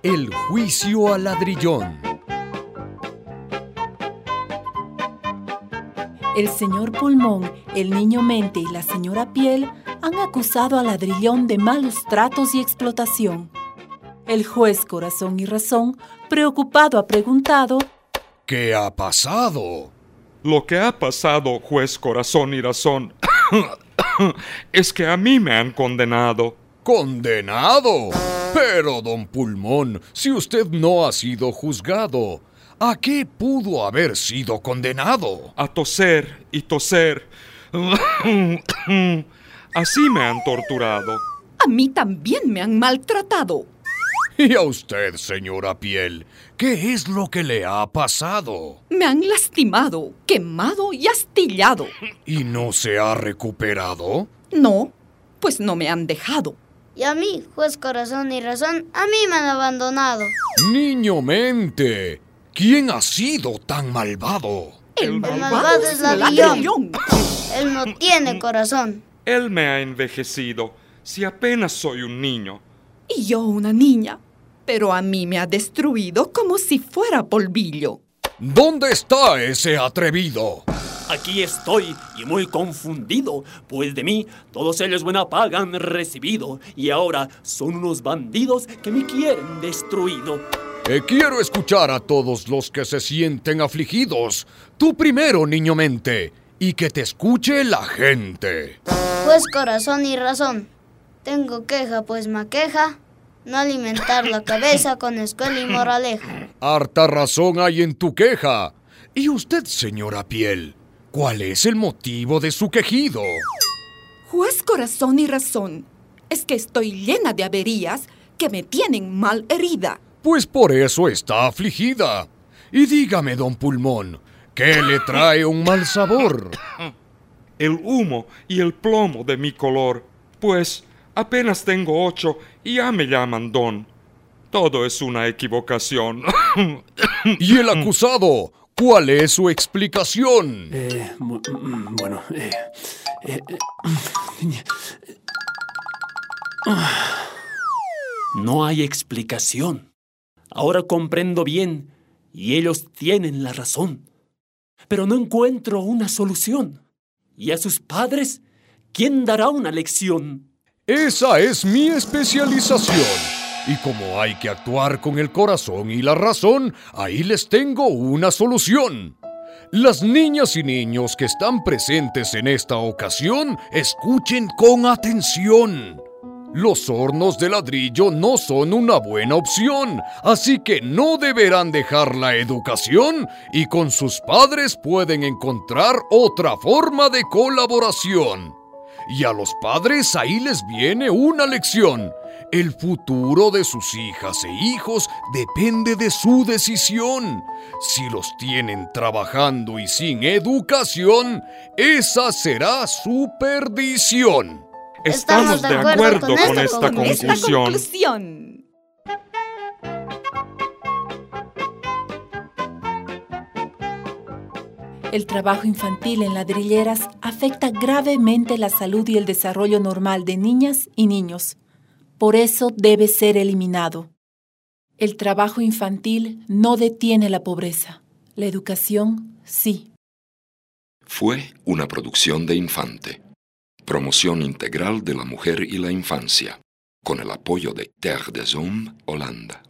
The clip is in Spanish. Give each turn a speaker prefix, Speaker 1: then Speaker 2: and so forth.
Speaker 1: El juicio al ladrillón.
Speaker 2: El señor Pulmón, el niño Mente y la señora Piel han acusado al ladrillón de malos tratos y explotación. El juez Corazón y Razón, preocupado, ha preguntado:
Speaker 1: ¿Qué ha pasado?
Speaker 3: Lo que ha pasado, juez Corazón y Razón, es que a mí me han condenado.
Speaker 1: ¿Condenado? Pero, don Pulmón, si usted no ha sido juzgado, ¿a qué pudo haber sido condenado?
Speaker 3: A toser y toser. Así me han torturado.
Speaker 4: A mí también me han maltratado.
Speaker 1: ¿Y a usted, señora Piel, qué es lo que le ha pasado?
Speaker 4: Me han lastimado, quemado y astillado.
Speaker 1: ¿Y no se ha recuperado?
Speaker 4: No, pues no me han dejado.
Speaker 5: Y a mí, juez Corazón y Razón, a mí me han abandonado.
Speaker 1: Niño Mente, ¿quién ha sido tan malvado?
Speaker 4: El
Speaker 5: malvado es Ladrillón. Él no tiene corazón.
Speaker 3: Él me ha envejecido, si apenas soy un niño.
Speaker 4: Y yo una niña, pero a mí me ha destruido como si fuera polvillo.
Speaker 1: ¿Dónde está ese atrevido?
Speaker 6: Aquí estoy y muy confundido, pues de mí todos ellos buena paga han recibido y ahora son unos bandidos que me quieren destruido.
Speaker 1: Quiero escuchar a todos los que se sienten afligidos. Tú primero, niño Mente, y que te escuche la gente.
Speaker 5: Juez Corazón y Razón, tengo queja pues me aqueja no alimentar la cabeza con escuela y moraleja.
Speaker 1: Harta razón hay en tu queja. ¿Y usted, señora Piel, cuál es el motivo de su quejido?
Speaker 4: Juez Corazón y Razón, es que estoy llena de averías que me tienen mal herida.
Speaker 1: Pues por eso está afligida. Y dígame, don Pulmón, ¿qué le trae un mal sabor?
Speaker 3: El humo y el plomo de mi color, pues apenas tengo 8 y ya me llaman don. Todo es una equivocación.
Speaker 1: ¿Y el acusado? ¿Cuál es su explicación?
Speaker 6: No hay explicación. Ahora comprendo bien y ellos tienen la razón. Pero no encuentro una solución. ¿Y a sus padres quién dará una lección?
Speaker 1: Esa es mi especialización. Y como hay que actuar con el corazón y la razón, ahí les tengo una solución. Las niñas y niños que están presentes en esta ocasión, escuchen con atención. Los hornos de ladrillo no son una buena opción, así que no deberán dejar la educación y con sus padres pueden encontrar otra forma de colaboración. Y a los padres ahí les viene una lección. El futuro de sus hijas e hijos depende de su decisión. Si los tienen trabajando y sin educación, esa será su perdición.
Speaker 3: Estamos de acuerdo con esta conclusión.
Speaker 2: El trabajo infantil en ladrilleras afecta gravemente la salud y el desarrollo normal de niñas y niños. Por eso debe ser eliminado. El trabajo infantil no detiene la pobreza. La educación, sí.
Speaker 7: Fue una producción de Infante. Promoción integral de la mujer y la infancia, con el apoyo de Terre des Hommes, Holanda.